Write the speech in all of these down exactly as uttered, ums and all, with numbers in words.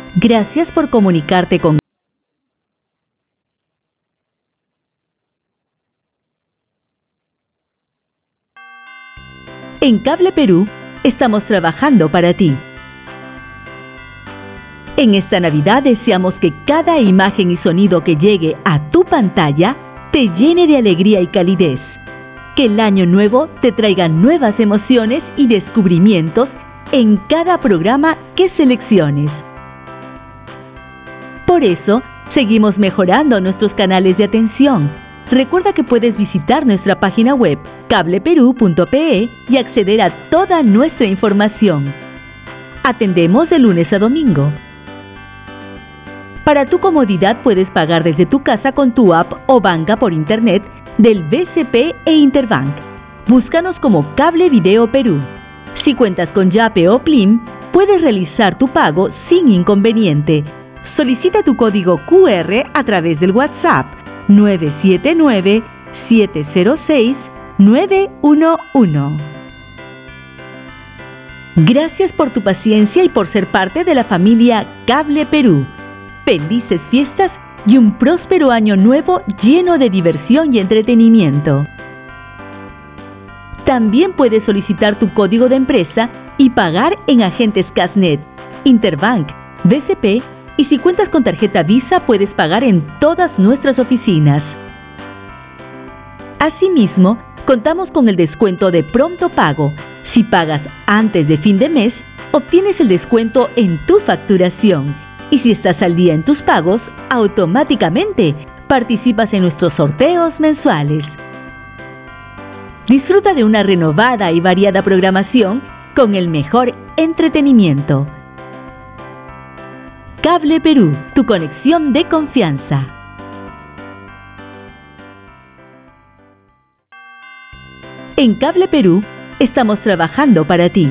Gracias por comunicarte con En Cable Perú estamos trabajando para ti. En esta Navidad deseamos que cada imagen y sonido que llegue a tu pantalla te llene de alegría y calidez. Que el año nuevo te traiga nuevas emociones y descubrimientos en cada programa que selecciones. Por eso, seguimos mejorando nuestros canales de atención. Recuerda que puedes visitar nuestra página web cable perú punto pe y acceder a toda nuestra información. Atendemos de lunes a domingo. Para tu comodidad puedes pagar desde tu casa con tu app o banca por internet del B C P e Interbank. Búscanos como Cable Video Perú. Si cuentas con Yape o Plim, puedes realizar tu pago sin inconveniente. Solicita tu código Q R a través del WhatsApp nueve siete nueve, siete cero seis, nueve uno uno. Gracias por tu paciencia y por ser parte de la familia Cable Perú. Felices fiestas y un próspero año nuevo lleno de diversión y entretenimiento. También puedes solicitar tu código de empresa y pagar en agentes Casnet, Interbank, B C P y si cuentas con tarjeta Visa puedes pagar en todas nuestras oficinas. Asimismo, contamos con el descuento de pronto pago. Si pagas antes de fin de mes, obtienes el descuento en tu facturación. Y si estás al día en tus pagos, automáticamente participas en nuestros sorteos mensuales. Disfruta de una renovada y variada programación con el mejor entretenimiento. Cable Perú, tu conexión de confianza. En Cable Perú estamos trabajando para ti.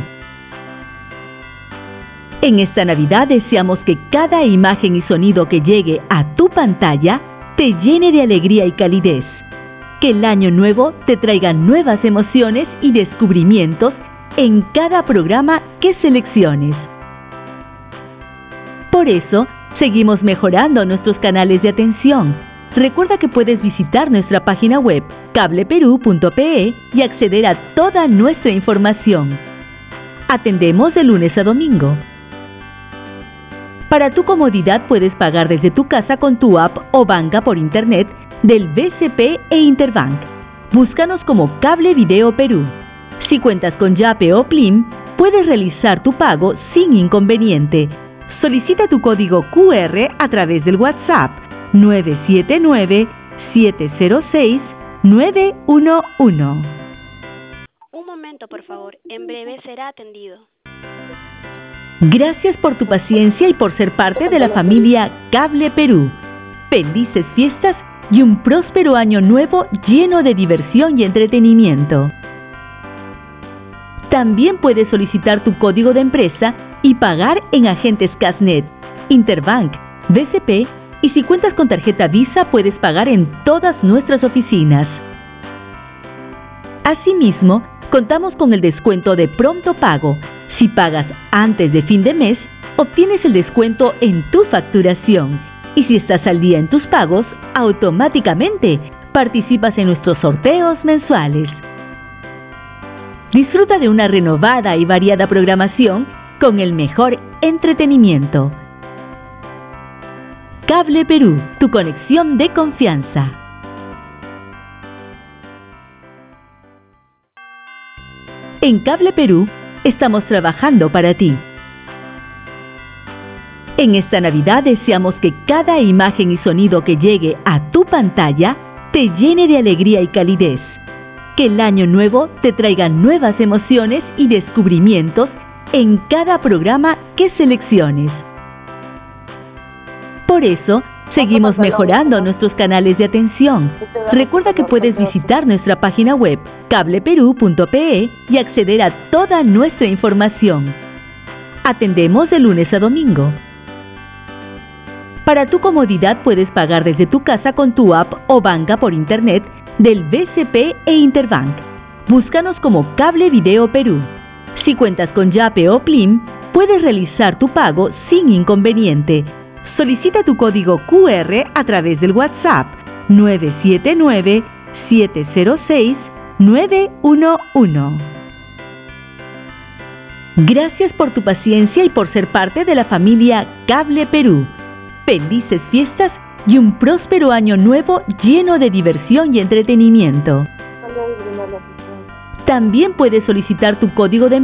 En esta Navidad deseamos que cada imagen y sonido que llegue a tu pantalla te llene de alegría y calidez. Que el año nuevo te traiga nuevas emociones y descubrimientos en cada programa que selecciones. Por eso, seguimos mejorando nuestros canales de atención. Recuerda que puedes visitar nuestra página web cable perú punto pe y acceder a toda nuestra información. Atendemos de lunes a domingo. Para tu comodidad puedes pagar desde tu casa con tu app o banca por internet del B C P e Interbank. Búscanos como Cable Video Perú. Si cuentas con Yape o Plim, puedes realizar tu pago sin inconveniente. Solicita tu código Q R a través del WhatsApp nueve siete nueve, siete cero seis, nueve uno uno. Un momento, por favor. En breve será atendido. Gracias por tu paciencia y por ser parte de la familia Cable Perú. Felices fiestas y un próspero año nuevo lleno de diversión y entretenimiento. También puedes solicitar tu código de empresa y pagar en agentes Casnet, Interbank, B C P y si cuentas con tarjeta Visa puedes pagar en todas nuestras oficinas. Asimismo, contamos con el descuento de pronto pago. Si pagas antes de fin de mes, obtienes el descuento en tu facturación. Y si estás al día en tus pagos, automáticamente participas en nuestros sorteos mensuales. Disfruta de una renovada y variada programación con el mejor entretenimiento. Cable Perú, tu conexión de confianza. En Cable Perú estamos trabajando para ti. En esta Navidad deseamos que cada imagen y sonido que llegue a tu pantalla te llene de alegría y calidez. Que el año nuevo te traiga nuevas emociones y descubrimientos en cada programa que selecciones. Por eso, seguimos mejorando nuestros canales de atención. Recuerda que puedes visitar nuestra página web cable perú punto pe y acceder a toda nuestra información. Atendemos de lunes a domingo. Para tu comodidad puedes pagar desde tu casa con tu app o banca por internet del B C P e Interbank. Búscanos como Cable Video Perú. Si cuentas con Yape o Plim, puedes realizar tu pago sin inconveniente. Solicita tu código Q R a través del WhatsApp nueve siete nueve, siete cero seis, nueve uno uno. Gracias por tu paciencia y por ser parte de la familia Cable Perú. Felices fiestas y un próspero año nuevo lleno de diversión y entretenimiento. También puedes solicitar tu código de